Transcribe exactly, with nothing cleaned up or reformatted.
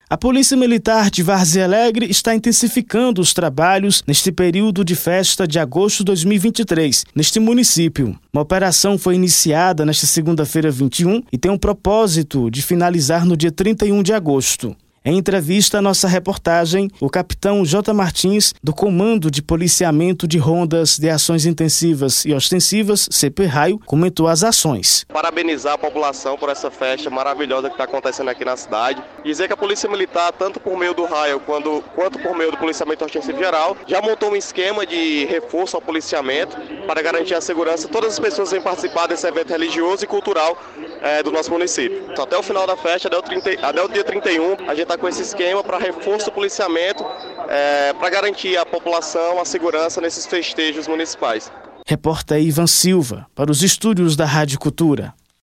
A Polícia Militar de Várzea Alegre está intensificando os trabalhos neste período de festa de agosto de dois mil e vinte e três, neste município. Uma operação foi iniciada nesta segunda-feira vinte e um e tem o propósito de finalizar no dia trinta e um de agosto. Em entrevista à nossa reportagem, o capitão J. Martins, do Comando de Policiamento de Rondas de Ações Intensivas e Ostensivas, C P Raio, comentou as ações. Parabenizar a população por essa festa maravilhosa que está acontecendo aqui na cidade. Dizer que a Polícia Militar, tanto por meio do Raio quanto, quanto por meio do Policiamento Ostensivo Geral, já montou um esquema de reforço ao policiamento para garantir a segurança de todas as pessoas que vêm participar desse evento religioso e cultural é, do nosso município. Então, até o final da festa, até o, trinta, até o dia trinta e um, a gente está com esse esquema para reforço do policiamento, é, para garantir à população a segurança nesses festejos municipais. Repórter Ivan Silva, para os estúdios da Rádio Cultura.